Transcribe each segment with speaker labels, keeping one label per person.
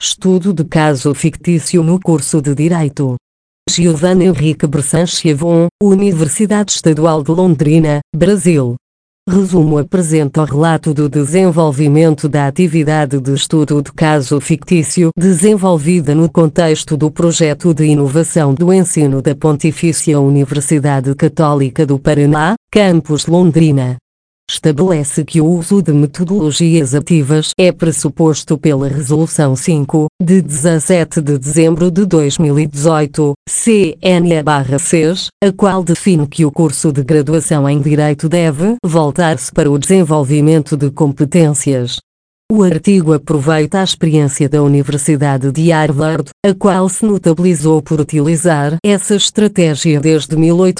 Speaker 1: Estudo de caso fictício no curso de Direito. Giovanna Henrique Bressan Chevon, Universidade Estadual de Londrina, Brasil. Resumo apresenta o relato do desenvolvimento da atividade de estudo de caso fictício desenvolvida no contexto do projeto de inovação do ensino da Pontifícia Universidade Católica do Paraná, campus Londrina. Estabelece que o uso de metodologias ativas é pressuposto pela Resolução 5, de 17 de dezembro de 2018, CNE/CES, a qual define que o curso de graduação em Direito deve voltar-se para o desenvolvimento de competências. O artigo aproveita a experiência da Universidade de Harvard, a qual se notabilizou por utilizar essa estratégia desde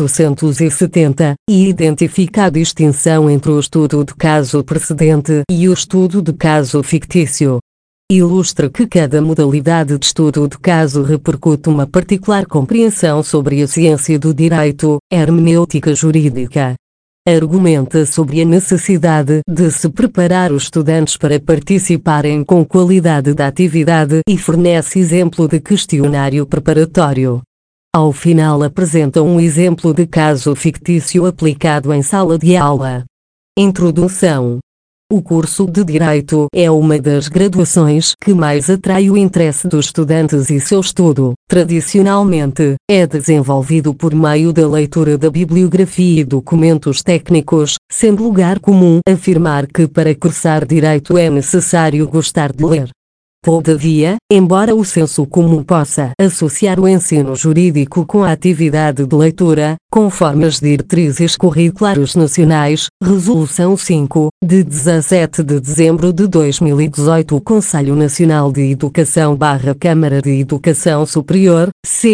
Speaker 1: 1870, e identifica a distinção entre o estudo de caso precedente e o estudo de caso fictício. Ilustra que cada modalidade de estudo de caso repercute uma particular compreensão sobre a ciência do direito, hermenêutica jurídica. Argumenta sobre a necessidade de se preparar os estudantes para participarem com qualidade da atividade e fornece exemplo de questionário preparatório. Ao final apresenta um exemplo de caso fictício aplicado em sala de aula. Introdução. O curso de Direito é uma das graduações que mais atrai o interesse dos estudantes e seu estudo, tradicionalmente, é desenvolvido por meio da leitura da bibliografia e documentos técnicos, sendo lugar comum afirmar que para cursar Direito é necessário gostar de ler. Todavia, embora o senso comum possa associar o ensino jurídico com a atividade de leitura, conforme as diretrizes curriculares nacionais, Resolução 5, de 17 de dezembro de 2018, o Conselho Nacional de Educação/Câmara de Educação Superior,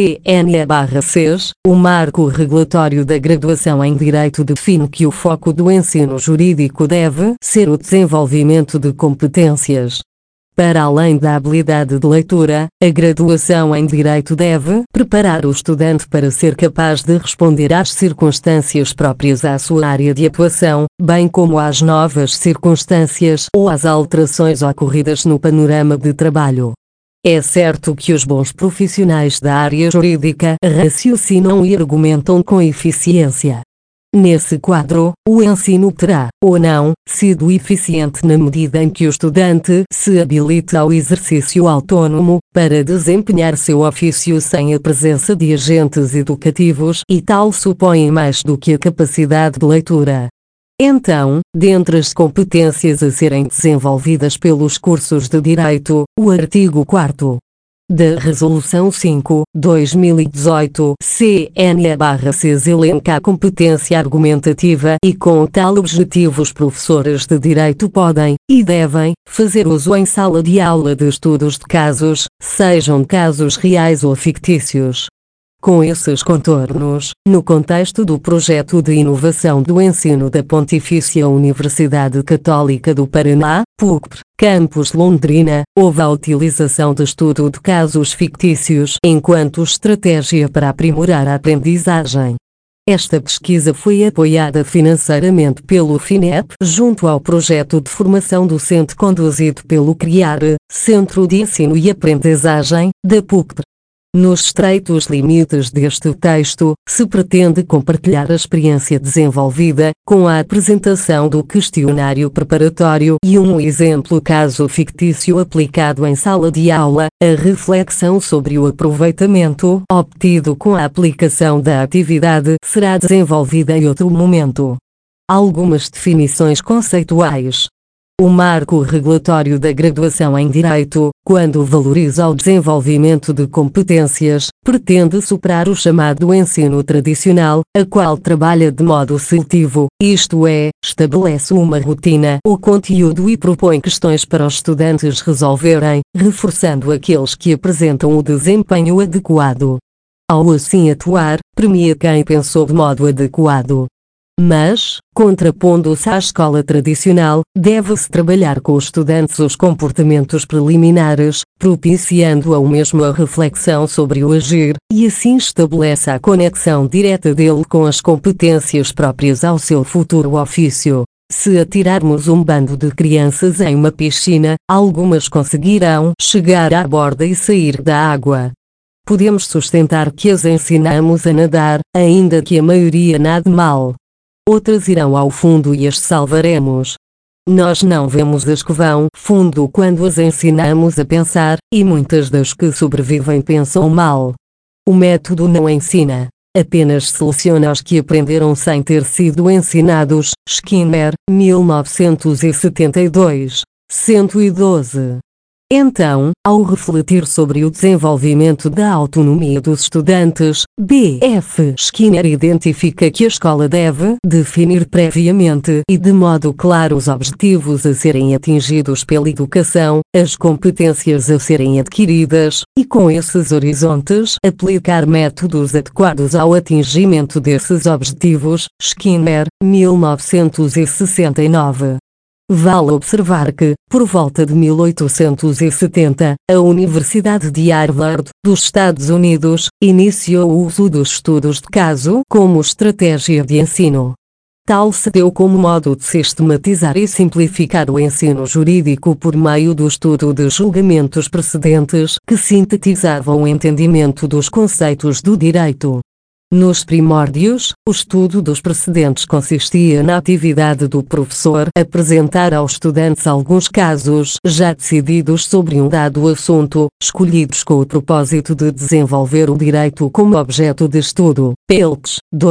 Speaker 1: CNE/CES, o marco regulatório da graduação em Direito define que o foco do ensino jurídico deve ser o desenvolvimento de competências. Para além da habilidade de leitura, a graduação em Direito deve preparar o estudante para ser capaz de responder às circunstâncias próprias à sua área de atuação, bem como às novas circunstâncias ou às alterações ocorridas no panorama de trabalho. É certo que os bons profissionais da área jurídica raciocinam e argumentam com eficiência. Nesse quadro, o ensino terá, ou não, sido eficiente na medida em que o estudante se habilita ao exercício autônomo, para desempenhar seu ofício sem a presença de agentes educativos, e tal supõe mais do que a capacidade de leitura. Então, dentre as competências a serem desenvolvidas pelos cursos de Direito, o artigo 4º da Resolução 5, 2018, CNE/CES elenca a competência argumentativa e com tal objetivo os professores de Direito podem, e devem, fazer uso em sala de aula de estudos de casos, sejam casos reais ou fictícios. Com esses contornos, no contexto do projeto de inovação do ensino da Pontifícia Universidade Católica do Paraná, PUCPR, campus Londrina, houve a utilização de estudo de casos fictícios enquanto estratégia para aprimorar a aprendizagem. Esta pesquisa foi apoiada financeiramente pelo FINEP junto ao projeto de formação docente conduzido pelo CRIAR, Centro de Ensino e Aprendizagem, da PUCPR. Nos estreitos limites deste texto, se pretende compartilhar a experiência desenvolvida, com a apresentação do questionário preparatório e um exemplo caso fictício aplicado em sala de aula, a reflexão sobre o aproveitamento obtido com a aplicação da atividade será desenvolvida em outro momento. Algumas definições conceituais. O marco regulatório da graduação em Direito, quando valoriza o desenvolvimento de competências, pretende superar o chamado ensino tradicional, a qual trabalha de modo seletivo, isto é, estabelece uma rotina ou conteúdo e propõe questões para os estudantes resolverem, reforçando aqueles que apresentam o desempenho adequado. Ao assim atuar, premia quem pensou de modo adequado. Mas, contrapondo-se à escola tradicional, deve-se trabalhar com os estudantes os comportamentos preliminares, propiciando ao mesmo a reflexão sobre o agir, e assim estabelece a conexão direta dele com as competências próprias ao seu futuro ofício. Se atirarmos um bando de crianças em uma piscina, algumas conseguirão chegar à borda e sair da água. Podemos sustentar que as ensinamos a nadar, ainda que a maioria nade mal. Outras irão ao fundo e as salvaremos. Nós não vemos as que vão fundo quando as ensinamos a pensar, e muitas das que sobrevivem pensam mal. O método não ensina, apenas seleciona os que aprenderam sem ter sido ensinados. Skinner, 1972, 112. Então, ao refletir sobre o desenvolvimento da autonomia dos estudantes, B.F. Skinner identifica que a escola deve definir previamente e de modo claro os objetivos a serem atingidos pela educação, as competências a serem adquiridas, e com esses horizontes aplicar métodos adequados ao atingimento desses objetivos. Skinner, 1969. Vale observar que, por volta de 1870, a Universidade de Harvard, dos Estados Unidos, iniciou o uso dos estudos de caso como estratégia de ensino. Tal se deu como modo de sistematizar e simplificar o ensino jurídico por meio do estudo de julgamentos precedentes que sintetizavam o entendimento dos conceitos do direito. Nos primórdios, o estudo dos precedentes consistia na atividade do professor apresentar aos estudantes alguns casos já decididos sobre um dado assunto, escolhidos com o propósito de desenvolver o direito como objeto de estudo. Peltz,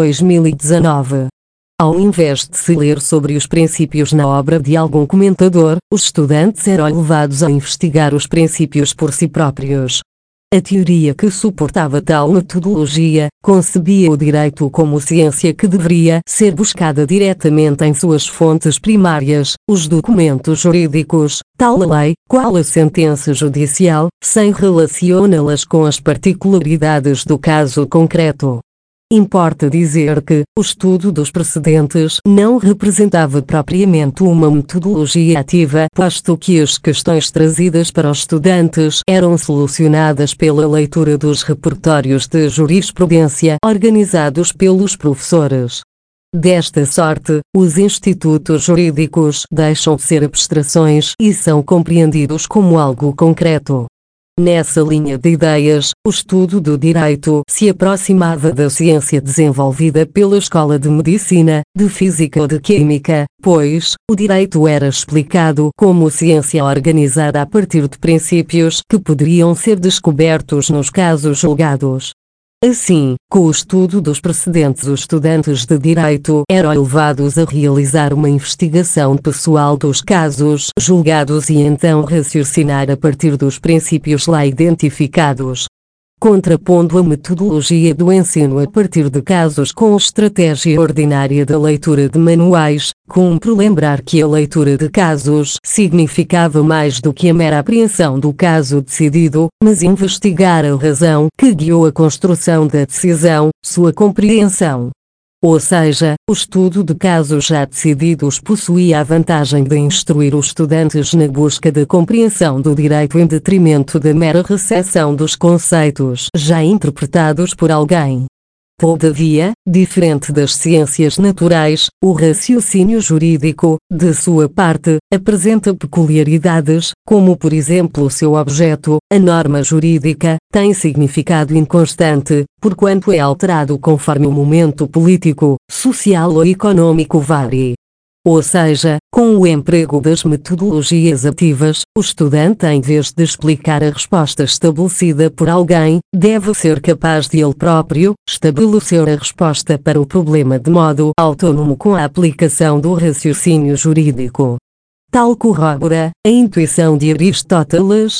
Speaker 1: 2019. Ao invés de se ler sobre os princípios na obra de algum comentador, os estudantes eram levados a investigar os princípios por si próprios. A teoria que suportava tal metodologia concebia o direito como ciência que deveria ser buscada diretamente em suas fontes primárias, os documentos jurídicos, tal a lei, qual a sentença judicial, sem relacioná-las com as particularidades do caso concreto. Importa dizer que o estudo dos precedentes não representava propriamente uma metodologia ativa, posto que as questões trazidas para os estudantes eram solucionadas pela leitura dos repertórios de jurisprudência organizados pelos professores. Desta sorte, os institutos jurídicos deixam de ser abstrações e são compreendidos como algo concreto. Nessa linha de ideias, o estudo do direito se aproximava da ciência desenvolvida pela escola de medicina, de física ou de química, pois, o direito era explicado como ciência organizada a partir de princípios que poderiam ser descobertos nos casos julgados. Assim, com o estudo dos precedentes, os estudantes de direito eram levados a realizar uma investigação pessoal dos casos julgados e então raciocinar a partir dos princípios lá identificados. Contrapondo a metodologia do ensino a partir de casos com a estratégia ordinária da leitura de manuais, cumpre lembrar que a leitura de casos significava mais do que a mera apreensão do caso decidido, mas investigar a razão que guiou a construção da decisão, sua compreensão. Ou seja, o estudo de casos já decididos possuía a vantagem de instruir os estudantes na busca da compreensão do direito em detrimento da mera recepção dos conceitos já interpretados por alguém. Todavia, diferente das ciências naturais, o raciocínio jurídico, de sua parte, apresenta peculiaridades, como por exemplo o seu objeto, a norma jurídica, tem significado inconstante, porquanto é alterado conforme o momento político, social ou econômico varie. Ou seja, com o emprego das metodologias ativas, o estudante, em vez de explicar a resposta estabelecida por alguém, deve ser capaz de ele próprio estabelecer a resposta para o problema de modo autônomo com a aplicação do raciocínio jurídico. Tal corrobora a intuição de Aristóteles,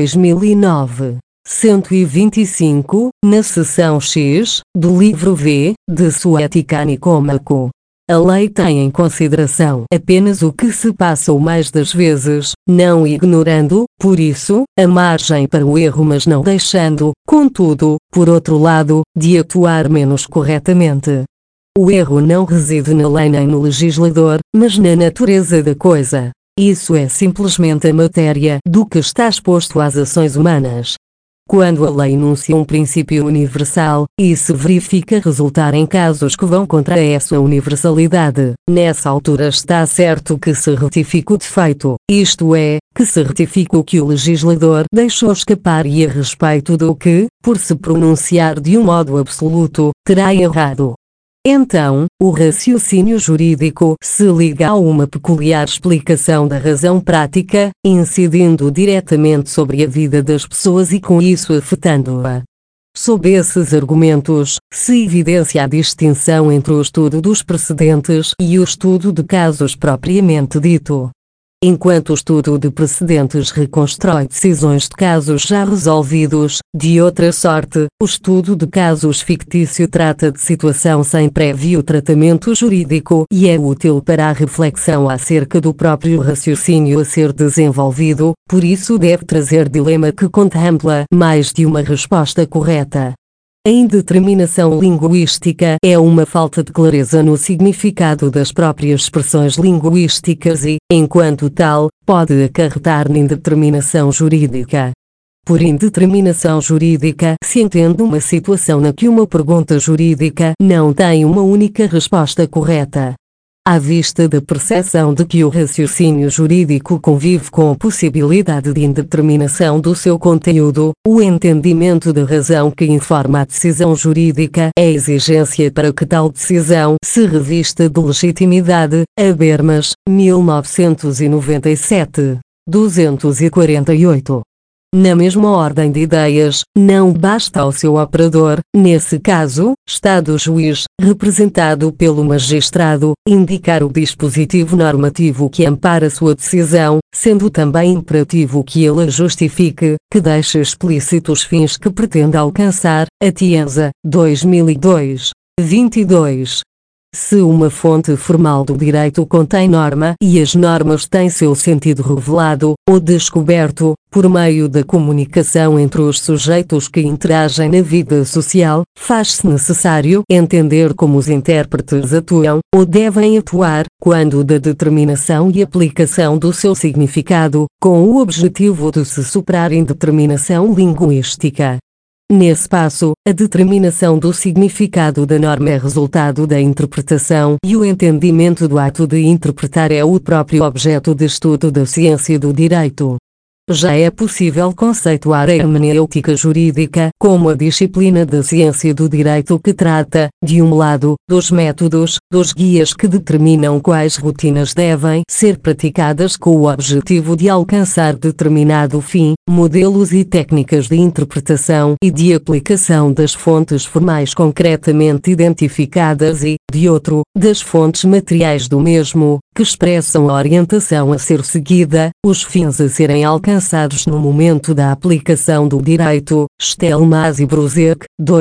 Speaker 1: 2009. 125, na seção X, do livro V, de sua Ética Nicômaco. A lei tem em consideração apenas o que se passa o mais das vezes, não ignorando, por isso, a margem para o erro mas não deixando, contudo, por outro lado, de atuar menos corretamente. O erro não reside na lei nem no legislador, mas na natureza da coisa. Isso é simplesmente a matéria do que está exposto às ações humanas. Quando a lei enuncia um princípio universal, e se verifica resultar em casos que vão contra essa universalidade, nessa altura está certo que se retifica o defeito, isto é, que se retifica o que o legislador deixou escapar e a respeito do que, por se pronunciar de um modo absoluto, terá errado. Então, o raciocínio jurídico se liga a uma peculiar explicação da razão prática, incidindo diretamente sobre a vida das pessoas e com isso afetando-a. Sob esses argumentos, se evidencia a distinção entre o estudo dos precedentes e o estudo de casos propriamente dito. Enquanto o estudo de precedentes reconstrói decisões de casos já resolvidos, de outra sorte, o estudo de casos fictício trata de situação sem prévio tratamento jurídico e é útil para a reflexão acerca do próprio raciocínio a ser desenvolvido, por isso deve trazer dilema que contempla mais de uma resposta correta. A indeterminação linguística é uma falta de clareza no significado das próprias expressões linguísticas e, enquanto tal, pode acarretar na indeterminação jurídica. Por indeterminação jurídica se entende uma situação na que uma pergunta jurídica não tem uma única resposta correta. À vista da percepção de que o raciocínio jurídico convive com a possibilidade de indeterminação do seu conteúdo, o entendimento da razão que informa a decisão jurídica é a exigência para que tal decisão se revista de legitimidade. Habermas, 1997, 248. Na mesma ordem de ideias, não basta ao seu operador, nesse caso, Estado juiz, representado pelo magistrado, indicar o dispositivo normativo que ampara sua decisão, sendo também imperativo que ele a justifique, que deixe explícitos os fins que pretende alcançar. Atienza, 2002. 22. Se uma fonte formal do direito contém norma e as normas têm seu sentido revelado, ou descoberto, por meio da comunicação entre os sujeitos que interagem na vida social, faz-se necessário entender como os intérpretes atuam, ou devem atuar, quando da determinação e aplicação do seu significado, com o objetivo de se superar a indeterminação linguística. Nesse passo, a determinação do significado da norma é resultado da interpretação e o entendimento do ato de interpretar é o próprio objeto de estudo da ciência do direito. Já é possível conceituar a hermenêutica jurídica como a disciplina da ciência do direito que trata, de um lado, dos métodos, dos guias que determinam quais rotinas devem ser praticadas com o objetivo de alcançar determinado fim, modelos e técnicas de interpretação e de aplicação das fontes formais concretamente identificadas e, de outro, das fontes materiais do mesmo, que expressam a orientação a ser seguida, os fins a serem alcançados no momento da aplicação do direito. Stelmaz e Bruzek,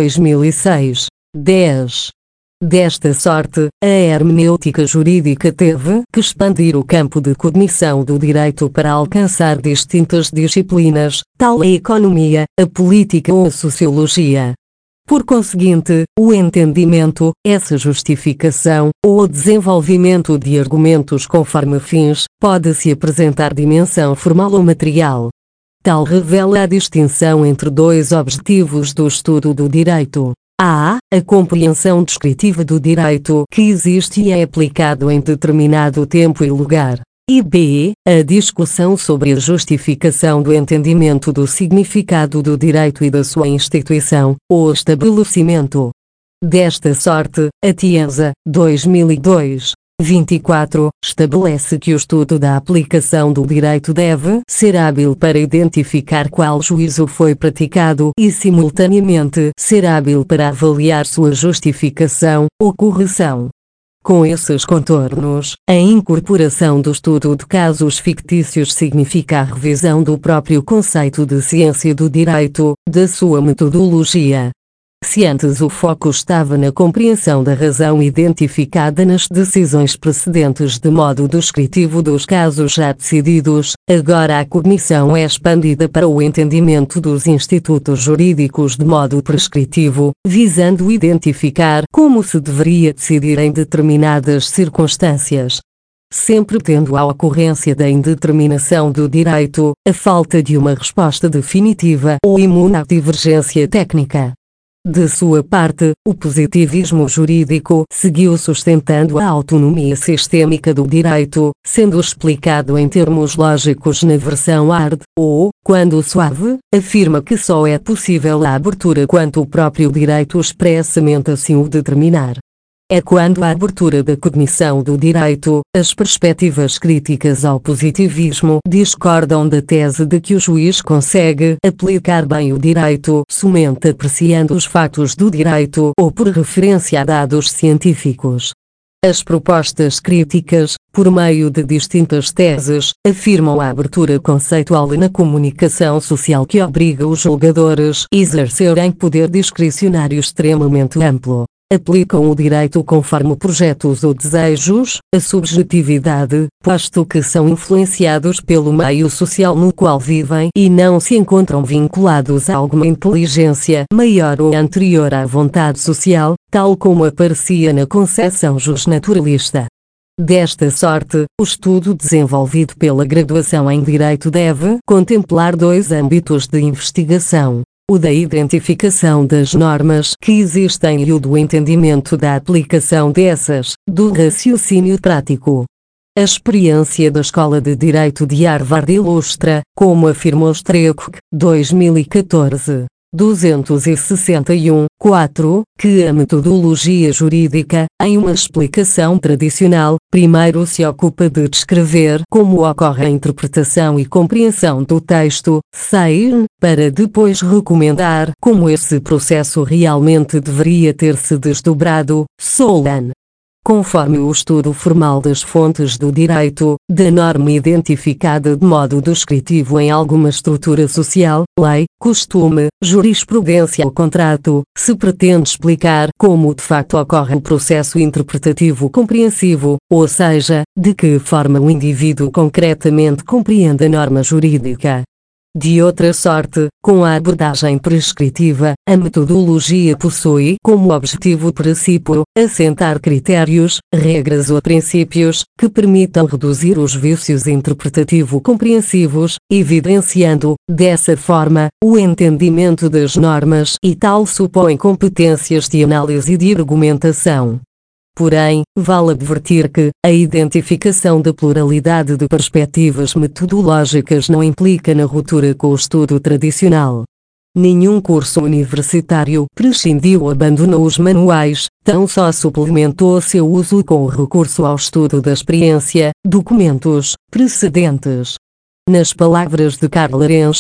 Speaker 1: 2006. 10. Desta sorte, a hermenêutica jurídica teve que expandir o campo de cognição do direito para alcançar distintas disciplinas, tal a economia, a política ou a sociologia. Por conseguinte, o entendimento, essa justificação, ou o desenvolvimento de argumentos conforme fins, pode-se apresentar dimensão formal ou material. Tal revela a distinção entre dois objetivos do estudo do direito. A. A compreensão descritiva do direito que existe e é aplicado em determinado tempo e lugar. E b. A discussão sobre a justificação do entendimento do significado do direito e da sua instituição, ou estabelecimento. Desta sorte, Atienza, 2002. 24, estabelece que o estudo da aplicação do direito deve ser hábil para identificar qual juízo foi praticado e simultaneamente ser hábil para avaliar sua justificação ou correção. Com esses contornos, a incorporação do estudo de casos fictícios significa a revisão do próprio conceito de ciência do direito, da sua metodologia. Se antes o foco estava na compreensão da razão identificada nas decisões precedentes de modo descritivo dos casos já decididos, agora a cognição é expandida para o entendimento dos institutos jurídicos de modo prescritivo, visando identificar como se deveria decidir em determinadas circunstâncias. sempre tendo a ocorrência da indeterminação do direito, a falta de uma resposta definitiva ou imune à divergência técnica. De sua parte, o positivismo jurídico seguiu sustentando a autonomia sistêmica do direito, sendo explicado em termos lógicos na versão hard, ou, quando suave, afirma que só é possível a abertura quando o próprio direito expressamente assim o determinar. É quando a abertura da cognição do direito, as perspectivas críticas ao positivismo discordam da tese de que o juiz consegue aplicar bem o direito somente apreciando os fatos do direito ou por referência a dados científicos. As propostas críticas, por meio de distintas teses, afirmam a abertura conceitual na comunicação social que obriga os julgadores a exercerem poder discricionário extremamente amplo. Aplicam o direito conforme projetos ou desejos, a subjetividade, posto que são influenciados pelo meio social no qual vivem e não se encontram vinculados a alguma inteligência maior ou anterior à vontade social, tal como aparecia na concepção justnaturalista. Desta sorte, o estudo desenvolvido pela graduação em Direito deve contemplar dois âmbitos de investigação: o da identificação das normas que existem e o do entendimento da aplicação dessas, do raciocínio prático. A experiência da Escola de Direito de Harvard ilustra, como afirmou Streeck, 2014. 261, 4, que a metodologia jurídica, em uma explicação tradicional, primeiro se ocupa de descrever como ocorre a interpretação e compreensão do texto, 6, para depois recomendar como esse processo realmente deveria ter-se desdobrado, Solan. Conforme o estudo formal das fontes do direito, da norma identificada de modo descritivo em alguma estrutura social, lei, costume, jurisprudência ou contrato, se pretende explicar como de facto ocorre o processo interpretativo compreensivo, ou seja, de que forma o indivíduo concretamente compreende a norma jurídica. De outra sorte, com a abordagem prescritiva, a metodologia possui como objetivo precípuo assentar critérios, regras ou princípios que permitam reduzir os vícios interpretativo-compreensivos, evidenciando, dessa forma, o entendimento das normas e tal supõe competências de análise e de argumentação. Porém, vale advertir que a identificação da pluralidade de perspectivas metodológicas não implica na ruptura com o estudo tradicional. Nenhum curso universitário prescindiu ou abandonou os manuais, tão só suplementou seu uso com o recurso ao estudo da experiência, documentos, precedentes. Nas palavras de Karl Arens,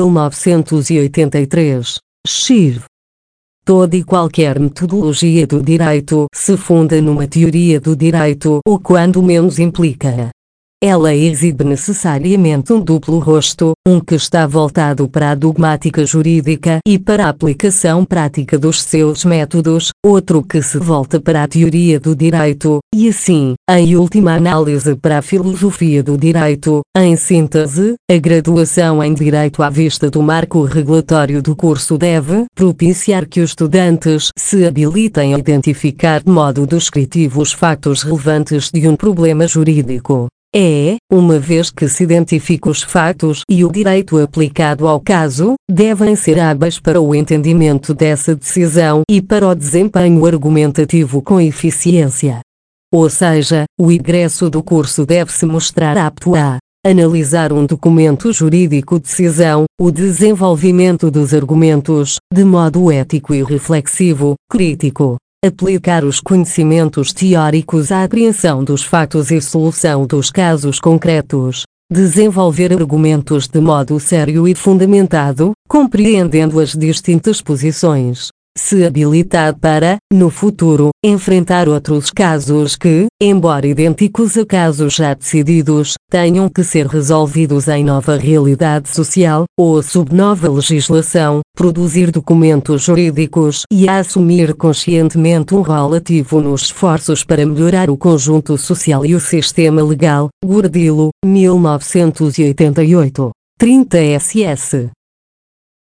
Speaker 1: 1983, Schiv. Toda e qualquer metodologia do direito se funda numa teoria do direito ou quando menos implica. Ela exibe necessariamente um duplo rosto, um que está voltado para a dogmática jurídica e para a aplicação prática dos seus métodos, outro que se volta para a teoria do direito, e assim, em última análise para a filosofia do direito. Em síntese, a graduação em Direito à vista do marco regulatório do curso deve propiciar que os estudantes se habilitem a identificar de modo descritivo os factos relevantes de um problema jurídico. Uma vez que se identifica os fatos e o direito aplicado ao caso, devem ser hábeis para o entendimento dessa decisão e para o desempenho argumentativo com eficiência. Ou seja, o egresso do curso deve se mostrar apto a analisar um documento jurídico decisão, o desenvolvimento dos argumentos, de modo ético e reflexivo, crítico. Aplicar os conhecimentos teóricos à apreensão dos fatos e solução dos casos concretos. Desenvolver argumentos de modo sério e fundamentado, compreendendo as distintas posições. Se habilitar para, no futuro, enfrentar outros casos que, embora idênticos a casos já decididos, tenham que ser resolvidos em nova realidade social, ou sob nova legislação, produzir documentos jurídicos e assumir conscientemente um rol ativo nos esforços para melhorar o conjunto social e o sistema legal. Gordillo, 1988. 30 ss.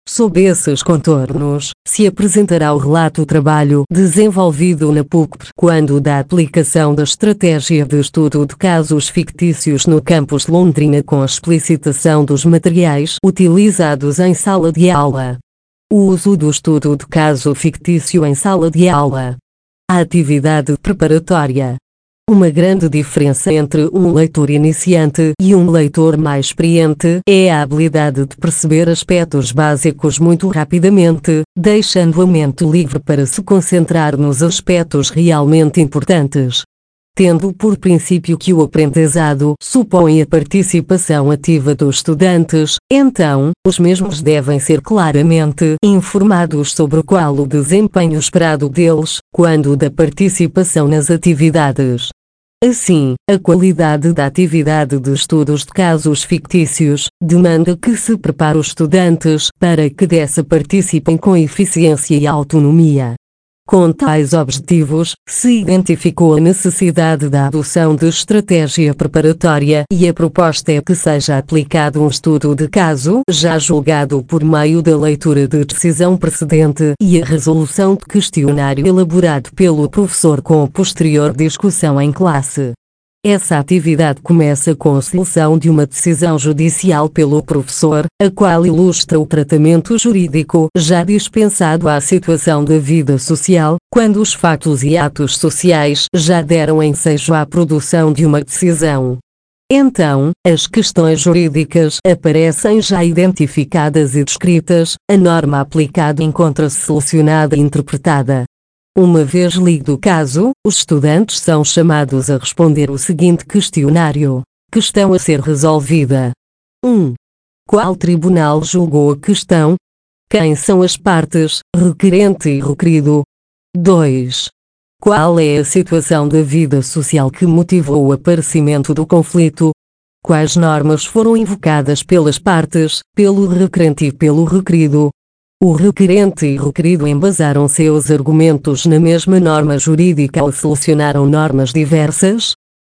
Speaker 1: Sob esses contornos, se apresentará o relato-trabalho desenvolvido na PUC quando da aplicação da estratégia de estudo de casos fictícios no campus Londrina com a explicitação dos materiais utilizados em sala de aula. O uso do estudo de caso fictício em sala de aula. A atividade preparatória. Uma grande diferença entre um leitor iniciante e um leitor mais experiente é a habilidade de perceber aspectos básicos muito rapidamente, deixando a mente livre para se concentrar nos aspectos realmente importantes. Tendo por princípio que o aprendizado supõe a participação ativa dos estudantes, então, os mesmos devem ser claramente informados sobre qual o desempenho esperado deles, quando da participação nas atividades. Assim, a qualidade da atividade de estudos de casos fictícios demanda que se prepare os estudantes para que dessa participem com eficiência e autonomia. Com tais objetivos, se identificou a necessidade da adoção de estratégia preparatória e a proposta é que seja aplicado um estudo de caso já julgado por meio da leitura de decisão precedente e a resolução de questionário elaborado pelo professor com a posterior discussão em classe. Essa atividade começa com a seleção de uma decisão judicial pelo professor, a qual ilustra o tratamento jurídico já dispensado à situação da vida social, quando os fatos e atos sociais já deram ensejo à produção de uma decisão. Então, as questões jurídicas aparecem já identificadas e descritas, a norma aplicada encontra-se selecionada e interpretada. Uma vez lido o caso, os estudantes são chamados a responder o seguinte questionário. Questão a ser resolvida. 1. Qual tribunal julgou a questão? Quem são as partes, requerente e requerido? 2. Qual é a situação da vida social que motivou o aparecimento do conflito? Quais normas foram invocadas pelas partes, pelo requerente e pelo requerido? O requerente e requerido embasaram seus argumentos na mesma norma jurídica ou selecionaram normas diversas?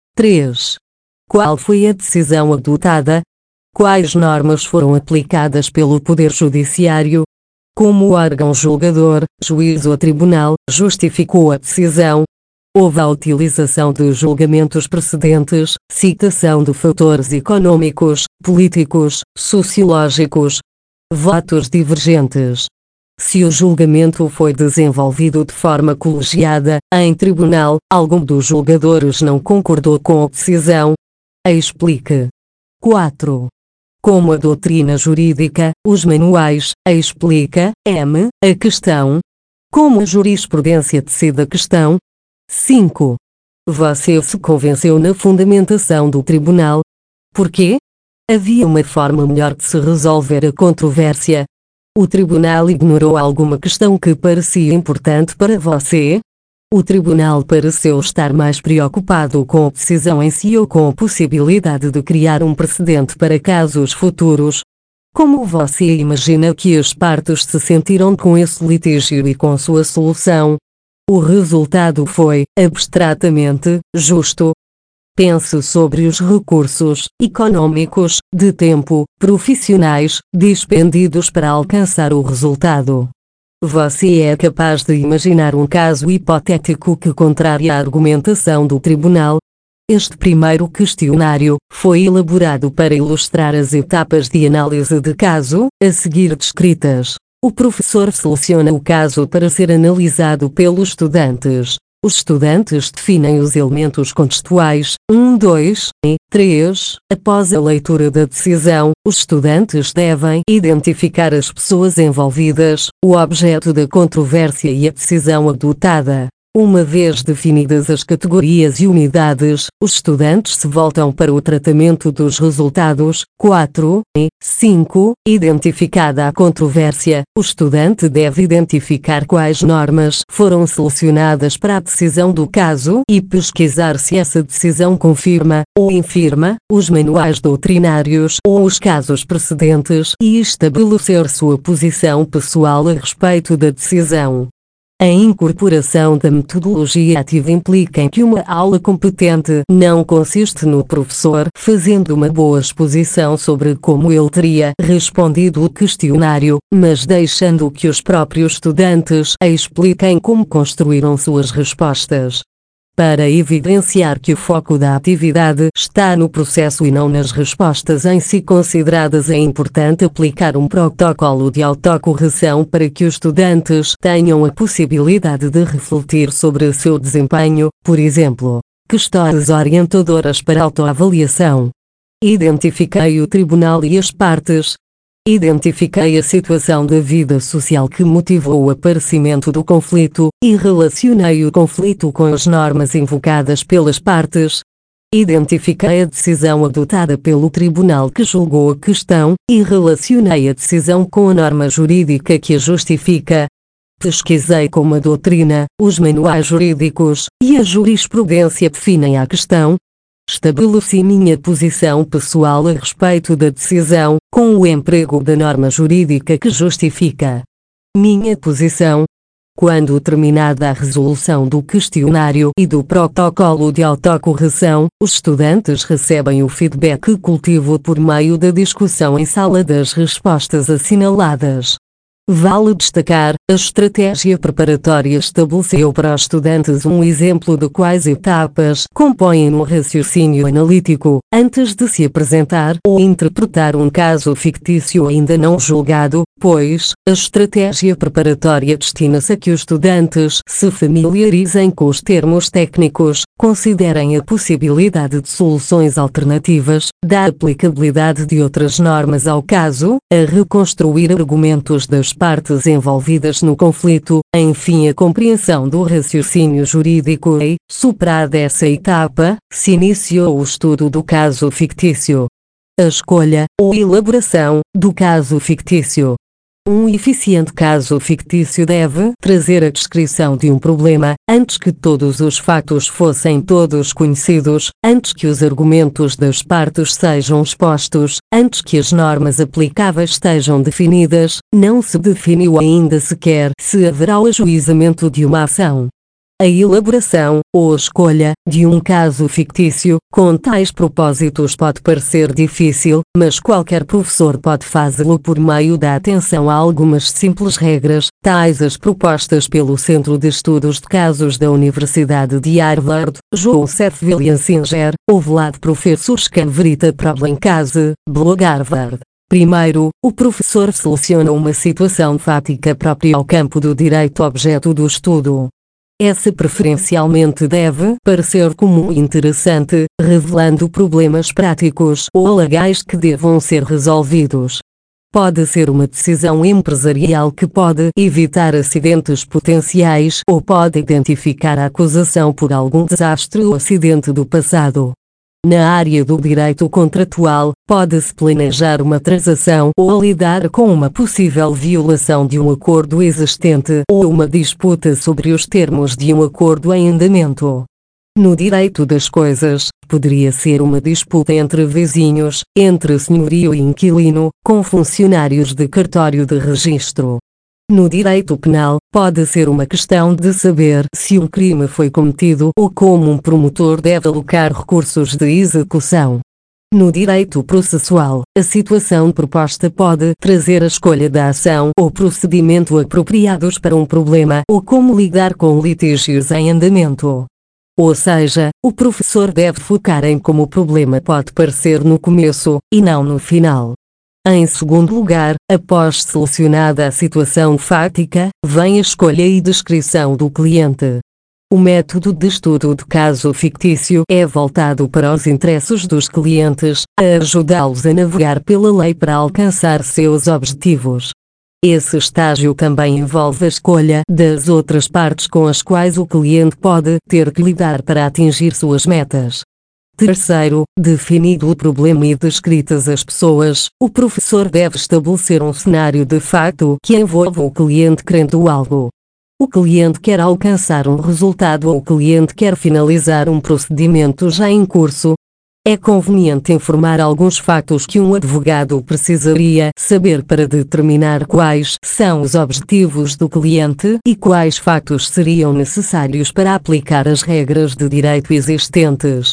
Speaker 1: 3. Qual foi a decisão adotada? Quais normas foram aplicadas pelo Poder Judiciário? Como o órgão julgador, juiz ou tribunal, justificou a decisão? Houve a utilização de julgamentos precedentes, citação de fatores econômicos, políticos, sociológicos, votos divergentes. Se o julgamento foi desenvolvido de forma colegiada, em tribunal, algum dos julgadores não concordou com a decisão? Explique. 4. Como a doutrina jurídica, os manuais, explica, a questão. Como a jurisprudência decide a questão? 5. Você se convenceu na fundamentação do tribunal? Por quê? Havia uma forma melhor de se resolver a controvérsia? O tribunal ignorou alguma questão que parecia importante para você? O tribunal pareceu estar mais preocupado com a decisão em si ou com a possibilidade de criar um precedente para casos futuros? Como você imagina que as partes se sentiram com esse litígio e com sua solução? O resultado foi, abstratamente, justo. Pense sobre os recursos econômicos, de tempo, profissionais, dispendidos para alcançar o resultado. Você é capaz de imaginar um caso hipotético que contraria a argumentação do tribunal? Este primeiro questionário foi elaborado para ilustrar as etapas de análise de caso, a seguir descritas. O professor seleciona o caso para ser analisado pelos estudantes. Os estudantes definem os elementos contextuais, 1, 2 e 3. Após a leitura da decisão, os estudantes devem identificar as pessoas envolvidas, o objeto da controvérsia e a decisão adotada. Uma vez definidas as categorias e unidades, os estudantes se voltam para o tratamento dos resultados. 4 e 5. Identificada a controvérsia, o estudante deve identificar quais normas foram selecionadas para a decisão do caso e pesquisar se essa decisão confirma ou infirma os manuais doutrinários ou os casos precedentes e estabelecer sua posição pessoal a respeito da decisão. A incorporação da metodologia ativa implica em que uma aula competente não consiste no professor fazendo uma boa exposição sobre como ele teria respondido o questionário, mas deixando que os próprios estudantes expliquem como construíram suas respostas. Para evidenciar que o foco da atividade está no processo e não nas respostas em si consideradas, é importante aplicar um protocolo de autocorreção para que os estudantes tenham a possibilidade de refletir sobre o seu desempenho, por exemplo, questões orientadoras para autoavaliação. Identifiquei o tribunal e as partes. Identifiquei a situação da vida social que motivou o aparecimento do conflito, e relacionei o conflito com as normas invocadas pelas partes. Identifiquei a decisão adotada pelo tribunal que julgou a questão, e relacionei a decisão com a norma jurídica que a justifica. Pesquisei como a doutrina, os manuais jurídicos, e a jurisprudência definem a questão. Estabeleci minha posição pessoal a respeito da decisão, com o emprego da norma jurídica que justifica minha posição. Quando terminada a resolução do questionário e do protocolo de autocorreção, os estudantes recebem o feedback cultivo por meio da discussão em sala das respostas assinaladas. Vale destacar, a estratégia preparatória estabeleceu para os estudantes um exemplo de quais etapas compõem um raciocínio analítico, antes de se apresentar ou interpretar um caso fictício ainda não julgado, pois, a estratégia preparatória destina-se a que os estudantes se familiarizem com os termos técnicos, considerem a possibilidade de soluções alternativas, da aplicabilidade de outras normas ao caso, a reconstruir argumentos das partes envolvidas no conflito, enfim a compreensão do raciocínio jurídico e, superada essa etapa, se iniciou o estudo do caso fictício. A escolha, ou elaboração, do caso fictício. Um eficiente caso fictício deve trazer a descrição de um problema, antes que todos os fatos fossem todos conhecidos, antes que os argumentos das partes sejam expostos, antes que as normas aplicáveis estejam definidas. Não se definiu ainda sequer se haverá o ajuizamento de uma ação. A elaboração, ou escolha, de um caso fictício, com tais propósitos pode parecer difícil, mas qualquer professor pode fazê-lo por meio da atenção a algumas simples regras, tais as propostas pelo Centro de Estudos de Casos da Universidade de Harvard, Joseph William Singer, ou Vlad Professorska Verita Problem Case, blog Harvard. Primeiro, o professor seleciona uma situação fática própria ao campo do direito objeto do estudo. Essa preferencialmente deve parecer comum e interessante, revelando problemas práticos ou legais que devam ser resolvidos. Pode ser uma decisão empresarial que pode evitar acidentes potenciais ou pode identificar a acusação por algum desastre ou acidente do passado. Na área do direito contratual, pode-se planejar uma transação ou lidar com uma possível violação de um acordo existente ou uma disputa sobre os termos de um acordo em andamento. No direito das coisas, poderia ser uma disputa entre vizinhos, entre senhorio e inquilino, com funcionários de cartório de registro. No direito penal, pode ser uma questão de saber se um crime foi cometido ou como um promotor deve alocar recursos de execução. No direito processual, a situação proposta pode trazer a escolha da ação ou procedimento apropriados para um problema ou como lidar com litígios em andamento. Ou seja, o professor deve focar em como o problema pode parecer no começo, e não no final. Em segundo lugar, após selecionada a situação fática, vem a escolha e descrição do cliente. O método de estudo de caso fictício é voltado para os interesses dos clientes, a ajudá-los a navegar pela lei para alcançar seus objetivos. Esse estágio também envolve a escolha das outras partes com as quais o cliente pode ter que lidar para atingir suas metas. Terceiro, definido o problema e descritas as pessoas, o professor deve estabelecer um cenário de facto que envolva o cliente querendo algo. O cliente quer alcançar um resultado ou o cliente quer finalizar um procedimento já em curso. É conveniente informar alguns fatos que um advogado precisaria saber para determinar quais são os objetivos do cliente e quais fatos seriam necessários para aplicar as regras de direito existentes.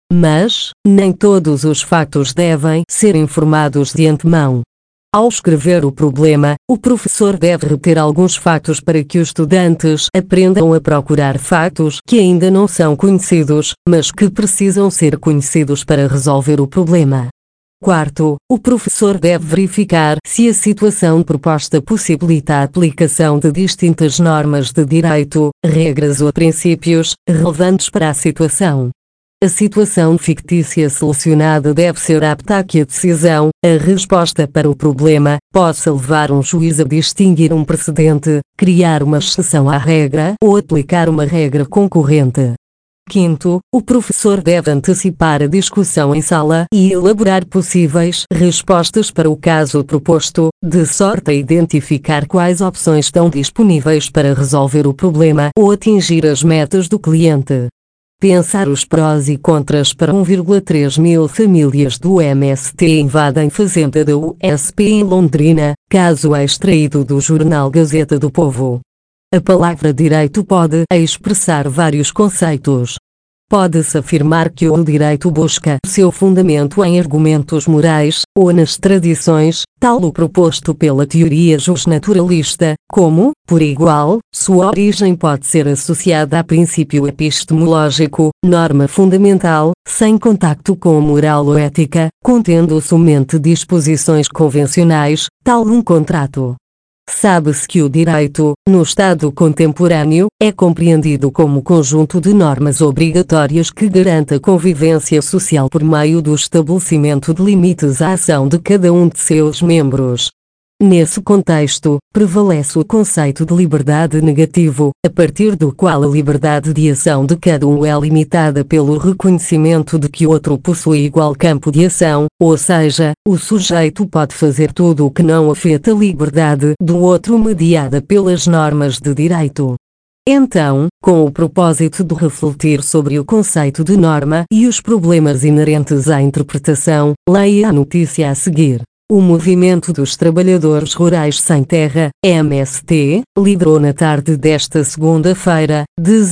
Speaker 1: Mas, nem todos os fatos devem ser informados de antemão. Ao escrever o problema, o professor deve reter alguns fatos para que os estudantes aprendam a procurar fatos que ainda não são conhecidos, mas que precisam ser conhecidos para resolver o problema. Quarto, o professor deve verificar se a situação proposta possibilita a aplicação de distintas normas de direito, regras ou princípios relevantes para a situação. A situação fictícia selecionada deve ser apta a que a decisão, a resposta para o problema, possa levar um juiz a distinguir um precedente, criar uma exceção à regra ou aplicar uma regra concorrente. Quinto, o professor deve antecipar a discussão em sala e elaborar possíveis respostas para o caso proposto, de sorte a identificar quais opções estão disponíveis para resolver o problema ou atingir as metas do cliente. Pensar os prós e contras para 1,3 mil famílias do MST invadem fazenda da USP em Londrina, caso extraído do jornal Gazeta do Povo. A palavra direito pode expressar vários conceitos. Pode-se afirmar que o direito busca seu fundamento em argumentos morais, ou nas tradições, tal o proposto pela teoria justnaturalista, como, por igual, sua origem pode ser associada a princípio epistemológico, norma fundamental, sem contacto com a moral ou ética, contendo somente disposições convencionais, tal um contrato. Sabe-se que o direito, no estado contemporâneo, é compreendido como conjunto de normas obrigatórias que garante a convivência social por meio do estabelecimento de limites à ação de cada um de seus membros. Nesse contexto, prevalece o conceito de liberdade negativo, a partir do qual a liberdade de ação de cada um é limitada pelo reconhecimento de que o outro possui igual campo de ação, ou seja, o sujeito pode fazer tudo o que não afeta a liberdade do outro mediada pelas normas de direito. Então, com o propósito de refletir sobre o conceito de norma e os problemas inerentes à interpretação, leia a notícia a seguir. O Movimento dos Trabalhadores Rurais Sem Terra, MST, liderou na tarde desta segunda-feira,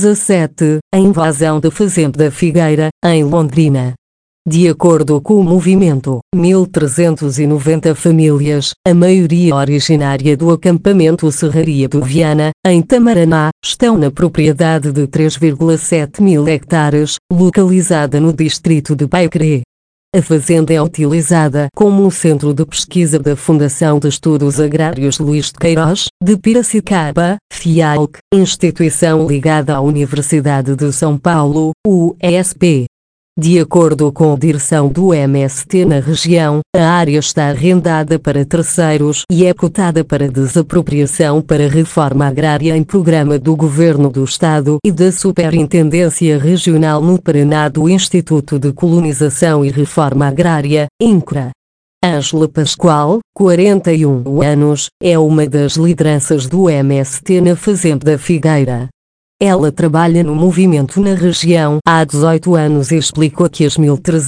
Speaker 1: 17, a invasão da Fazenda da Figueira, em Londrina. De acordo com o movimento, 1.390 famílias, a maioria originária do acampamento Serraria do Viana, em Tamaraná, estão na propriedade de 3,7 mil hectares, localizada no distrito de Paiquerê. A fazenda é utilizada como um centro de pesquisa da Fundação de Estudos Agrários Luís de Queiroz, de Piracicaba, FIALC, instituição ligada à Universidade de São Paulo, UESP. De acordo com a direção do MST na região, a área está arrendada para terceiros e é cotada para desapropriação para reforma agrária em programa do Governo do Estado e da Superintendência Regional no Paraná do Instituto de Colonização e Reforma Agrária, INCRA. Ângela Pascoal, 41 anos, é uma das lideranças do MST na Fazenda da Figueira. Ela trabalha no movimento na região há 18 anos e explicou que as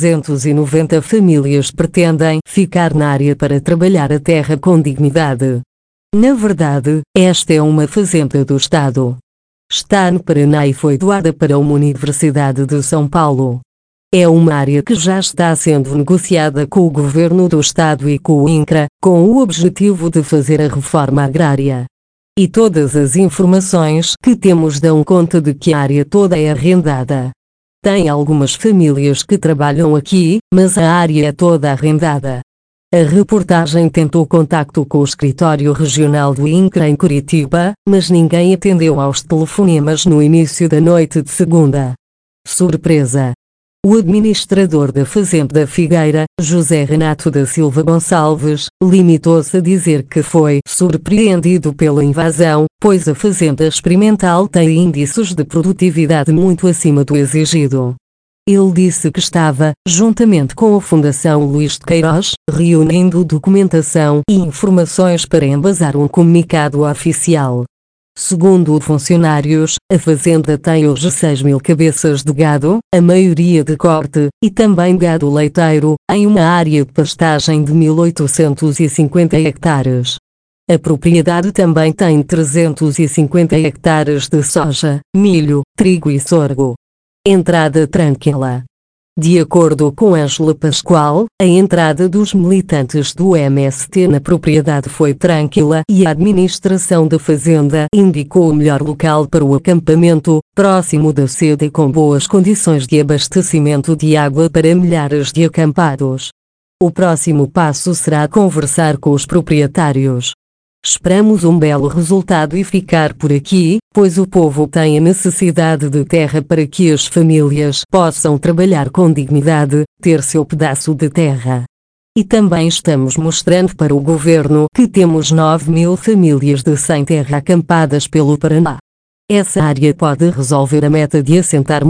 Speaker 1: 1.390 famílias pretendem ficar na área para trabalhar a terra com dignidade. Na verdade, esta é uma fazenda do Estado. Está no Paraná e foi doada para uma Universidade de São Paulo. É uma área que já está sendo negociada com o Governo do Estado e com o INCRA, com o objetivo de fazer a reforma agrária. E todas as informações que temos dão conta de que a área toda é arrendada. Tem algumas famílias que trabalham aqui, mas a área é toda arrendada. A reportagem tentou contacto com o escritório regional do INCRA em Curitiba, mas ninguém atendeu aos telefonemas no início da noite de segunda. Surpresa! O administrador da Fazenda da Figueira, José Renato da Silva Gonçalves, limitou-se a dizer que foi surpreendido pela invasão, pois a fazenda experimental tem índices de produtividade muito acima do exigido. Ele disse que estava, juntamente com a Fundação Luís de Queiroz, reunindo documentação e informações para embasar um comunicado oficial. Segundo funcionários, a fazenda tem hoje 6.000 cabeças de gado, a maioria de corte, e também gado leiteiro, em uma área de pastagem de 1.850 hectares. A propriedade também tem 350 hectares de soja, milho, trigo e sorgo. Entrada tranquila. De acordo com Ângela Pascoal, a entrada dos militantes do MST na propriedade foi tranquila e a administração da fazenda indicou o melhor local para o acampamento, próximo da sede e com boas condições de abastecimento de água para milhares de acampados. O próximo passo será conversar com os proprietários. Esperamos um belo resultado e ficar por aqui, pois o povo tem a necessidade de terra para que as famílias possam trabalhar com dignidade, ter seu pedaço de terra. E também estamos mostrando para o governo que temos 9.000 famílias de sem terra acampadas pelo Paraná. Essa área pode resolver a meta de assentar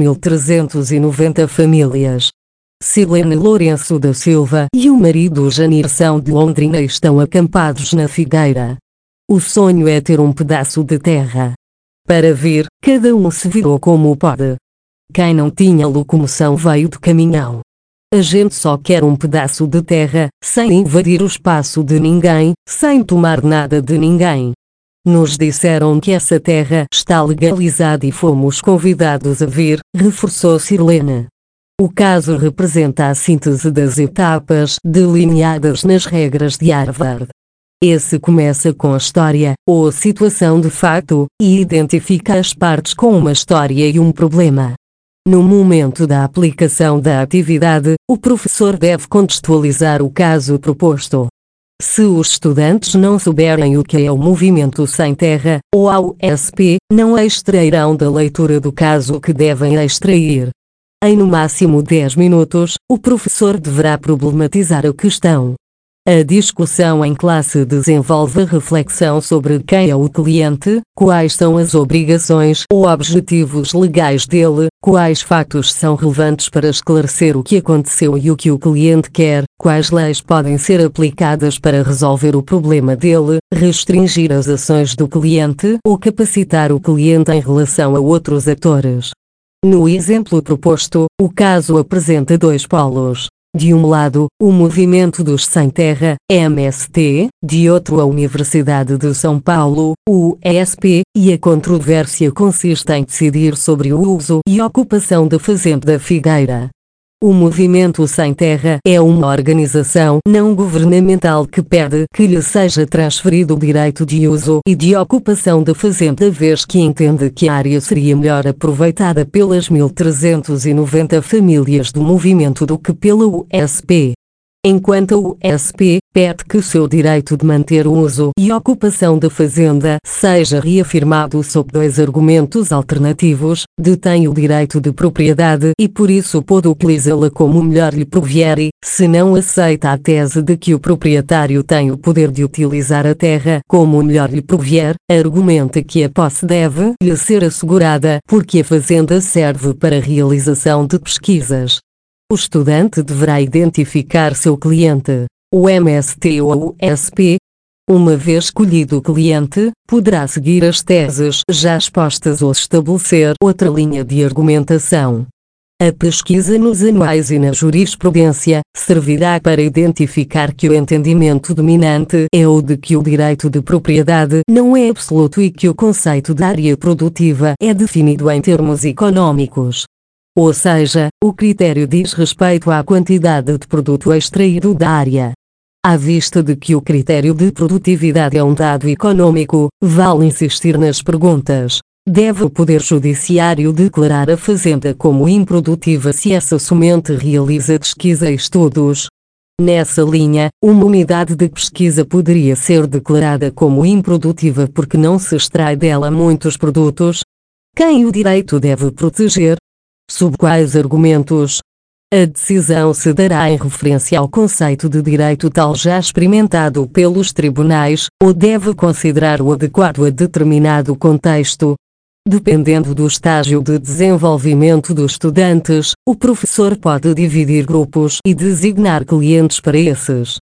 Speaker 1: 1.390 famílias. Silene Lourenço da Silva e o marido Janir são de Londrina e estão acampados na Figueira. O sonho é ter um pedaço de terra. Para vir, cada um se virou como pode. Quem não tinha locomoção veio de caminhão. A gente só quer um pedaço de terra, sem invadir o espaço de ninguém, sem tomar nada de ninguém. Nos disseram que essa terra está legalizada e fomos convidados a vir, reforçou Silene. O caso representa a síntese das etapas delineadas nas regras de Harvard. Esse começa com a história, ou a situação de fato, e identifica as partes com uma história e um problema. No momento da aplicação da atividade, o professor deve contextualizar o caso proposto. Se os estudantes não souberem o que é o Movimento Sem Terra, ou a USP, não extrairão da leitura do caso o que devem extrair. Em no máximo 10 minutos, o professor deverá problematizar a questão. A discussão em classe desenvolve a reflexão sobre quem é o cliente, quais são as obrigações ou objetivos legais dele, quais fatos são relevantes para esclarecer o que aconteceu e o que o cliente quer, quais leis podem ser aplicadas para resolver o problema dele, restringir as ações do cliente ou capacitar o cliente em relação a outros atores. No exemplo proposto, o caso apresenta dois polos. De um lado, o movimento dos sem terra, MST, de outro a Universidade de São Paulo, UESP, e a controvérsia consiste em decidir sobre o uso e ocupação da fazenda da Figueira. O Movimento Sem Terra é uma organização não governamental que pede que lhe seja transferido o direito de uso e de ocupação da fazenda, vez que entende que a área seria melhor aproveitada pelas 1.390 famílias do movimento do que pela USP. Enquanto a USP pede que o seu direito de manter o uso e ocupação da fazenda seja reafirmado sob dois argumentos alternativos: detém o direito de propriedade e por isso pode utilizá-la como melhor lhe provier e, se não aceita a tese de que o proprietário tem o poder de utilizar a terra como melhor lhe provier, argumenta que a posse deve lhe ser assegurada porque a fazenda serve para a realização de pesquisas. O estudante deverá identificar seu cliente, o MST ou a USP. Uma vez escolhido o cliente, poderá seguir as teses já expostas ou estabelecer outra linha de argumentação. A pesquisa nos anuais e na jurisprudência servirá para identificar que o entendimento dominante é o de que o direito de propriedade não é absoluto e que o conceito de área produtiva é definido em termos econômicos. Ou seja, o critério diz respeito à quantidade de produto extraído da área. À vista de que o critério de produtividade é um dado econômico, vale insistir nas perguntas: deve o Poder Judiciário declarar a fazenda como improdutiva se essa somente realiza pesquisa e estudos? Nessa linha, uma unidade de pesquisa poderia ser declarada como improdutiva porque não se extrai dela muitos produtos? Quem o direito deve proteger? Sob quais argumentos? A decisão se dará em referência ao conceito de direito tal já experimentado pelos tribunais, ou deve considerar o adequado a determinado contexto. Dependendo do estágio de desenvolvimento dos estudantes, o professor pode dividir grupos e designar clientes para esses.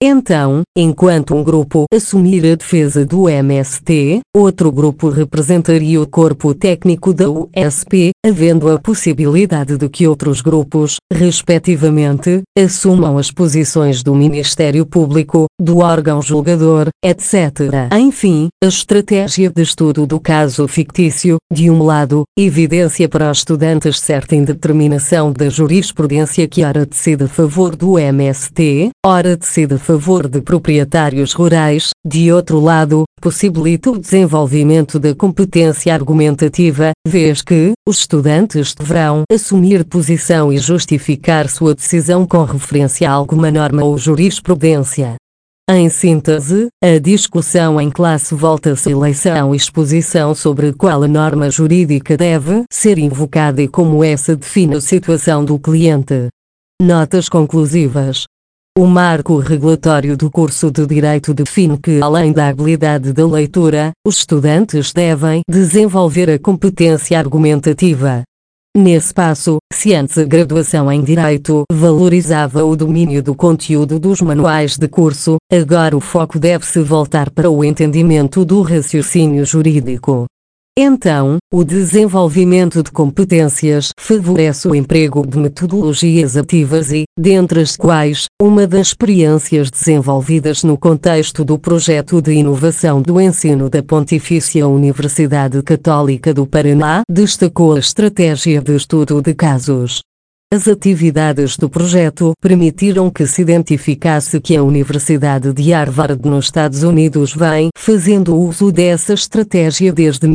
Speaker 1: Então, enquanto um grupo assumir a defesa do MST, outro grupo representaria o corpo técnico da USP, havendo a possibilidade de que outros grupos, respectivamente, assumam as posições do Ministério Público, do órgão julgador, etc. Enfim, a estratégia de estudo do caso fictício, de um lado, evidência para os estudantes certa indeterminação da jurisprudência que ora decide a favor do MST, ora decide a favor de proprietários rurais, de outro lado, possibilita o desenvolvimento da competência argumentativa, vez que, os estudantes deverão assumir posição e justificar sua decisão com referência a alguma norma ou jurisprudência. Em síntese, a discussão em classe volta-se à eleição e exposição sobre qual a norma jurídica deve ser invocada e como essa define a situação do cliente. Notas conclusivas. O marco regulatório do curso de Direito define que, além da habilidade da leitura, os estudantes devem desenvolver a competência argumentativa. Nesse passo, se antes a graduação em Direito valorizava o domínio do conteúdo dos manuais de curso, agora o foco deve-se voltar para o entendimento do raciocínio jurídico. Então, o desenvolvimento de competências favorece o emprego de metodologias ativas e, dentre as quais, uma das experiências desenvolvidas no contexto do projeto de inovação do ensino da Pontifícia Universidade Católica do Paraná, destacou a estratégia de estudo de casos. As atividades do projeto permitiram que se identificasse que a Universidade de Harvard nos Estados Unidos vem fazendo uso dessa estratégia desde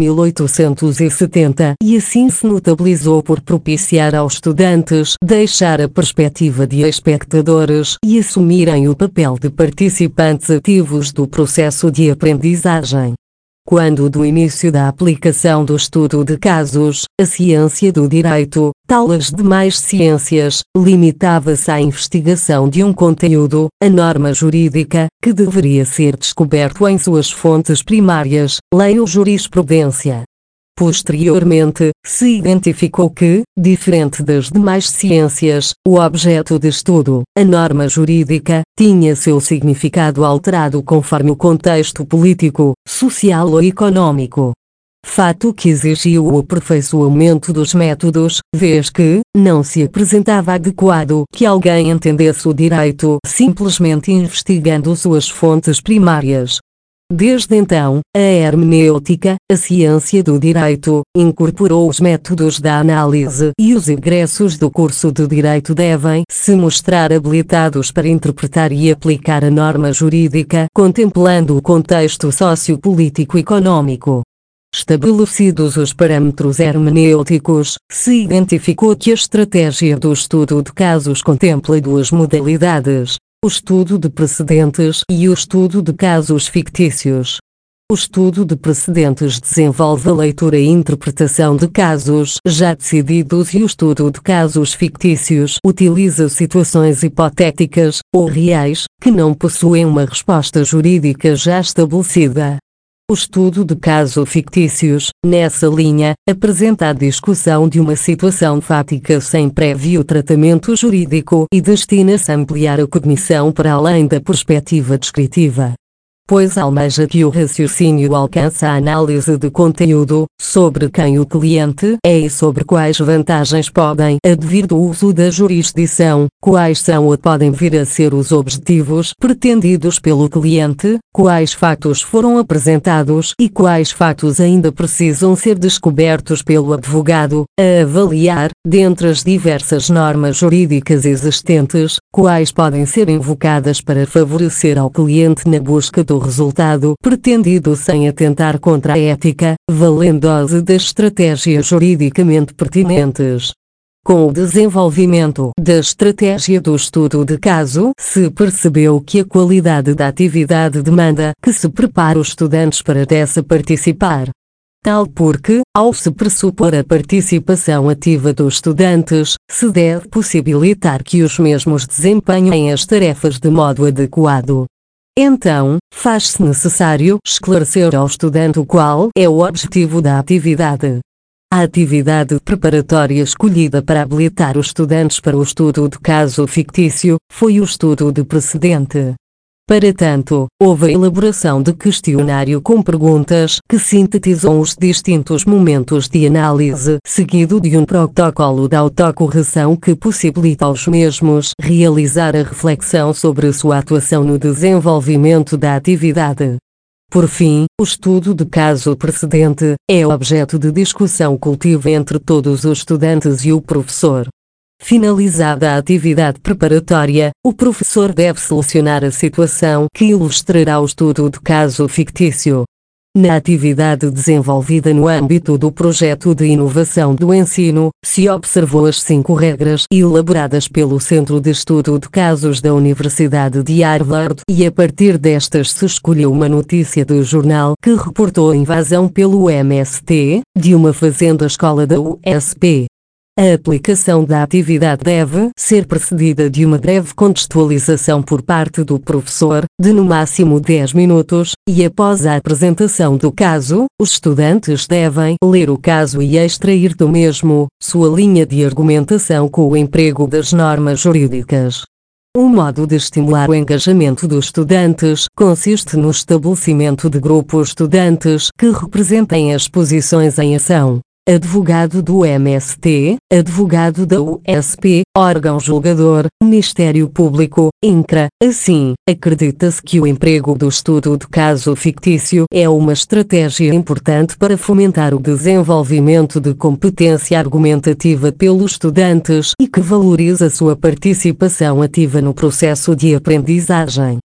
Speaker 1: 1870 e assim se notabilizou por propiciar aos estudantes deixar a perspectiva de espectadores e assumirem o papel de participantes ativos do processo de aprendizagem. Quando do início da aplicação do estudo de casos, a ciência do direito, tal as demais ciências, limitava-se à investigação de um conteúdo, a norma jurídica, que deveria ser descoberto em suas fontes primárias, lei ou jurisprudência. Posteriormente, se identificou que, diferente das demais ciências, o objeto de estudo, a norma jurídica, tinha seu significado alterado conforme o contexto político, social ou econômico. Fato que exigiu o aperfeiçoamento dos métodos, vez que, não se apresentava adequado que alguém entendesse o direito simplesmente investigando suas fontes primárias. Desde então, a hermenêutica, a ciência do direito, incorporou os métodos da análise e os egressos do curso de Direito devem se mostrar habilitados para interpretar e aplicar a norma jurídica contemplando o contexto sociopolítico-econômico. Estabelecidos os parâmetros hermenêuticos, se identificou que a estratégia do estudo de casos contempla duas modalidades: o estudo de precedentes e o estudo de casos fictícios. O estudo de precedentes desenvolve a leitura e interpretação de casos já decididos e o estudo de casos fictícios utiliza situações hipotéticas, ou reais, que não possuem uma resposta jurídica já estabelecida. O estudo de casos fictícios, nessa linha, apresenta a discussão de uma situação fática sem prévio tratamento jurídico e destina-se a ampliar a cognição para além da perspectiva descritiva. Pois almeja que o raciocínio alcance a análise de conteúdo, sobre quem o cliente é e sobre quais vantagens podem advir do uso da jurisdição, quais são ou podem vir a ser os objetivos pretendidos pelo cliente, quais fatos foram apresentados e quais fatos ainda precisam ser descobertos pelo advogado, a avaliar, dentre as diversas normas jurídicas existentes, quais podem ser invocadas para favorecer ao cliente na busca do resultado pretendido sem atentar contra a ética, valendo-se das estratégias juridicamente pertinentes. Com o desenvolvimento da estratégia do estudo de caso, se percebeu que a qualidade da atividade demanda que se prepare os estudantes para dessa participar. Tal porque, ao se pressupor a participação ativa dos estudantes, se deve possibilitar que os mesmos desempenhem as tarefas de modo adequado. Então, faz-se necessário esclarecer ao estudante qual é o objetivo da atividade. A atividade preparatória escolhida para habilitar os estudantes para o estudo de caso fictício foi o estudo de precedente. Para tanto, houve a elaboração de questionário com perguntas que sintetizam os distintos momentos de análise, seguido de um protocolo de autocorreção que possibilita aos mesmos realizar a reflexão sobre sua atuação no desenvolvimento da atividade. Por fim, o estudo de caso precedente é objeto de discussão coletiva entre todos os estudantes e o professor. Finalizada a atividade preparatória, o professor deve selecionar a situação que ilustrará o estudo de caso fictício. Na atividade desenvolvida no âmbito do projeto de inovação do ensino, se observou as 5 regras elaboradas pelo Centro de Estudo de Casos da Universidade de Harvard e a partir destas se escolheu uma notícia do jornal que reportou a invasão pelo MST de uma fazenda-escola da USP. A aplicação da atividade deve ser precedida de uma breve contextualização por parte do professor, de no máximo 10 minutos, e após a apresentação do caso, os estudantes devem ler o caso e extrair do mesmo sua linha de argumentação com o emprego das normas jurídicas. Um modo de estimular o engajamento dos estudantes consiste no estabelecimento de grupos estudantes que representem as posições em ação. Advogado do MST, advogado da USP, órgão julgador, Ministério Público, INCRA. Assim, acredita-se que o emprego do estudo de caso fictício é uma estratégia importante para fomentar o desenvolvimento de competência argumentativa pelos estudantes e que valoriza sua participação ativa no processo de aprendizagem.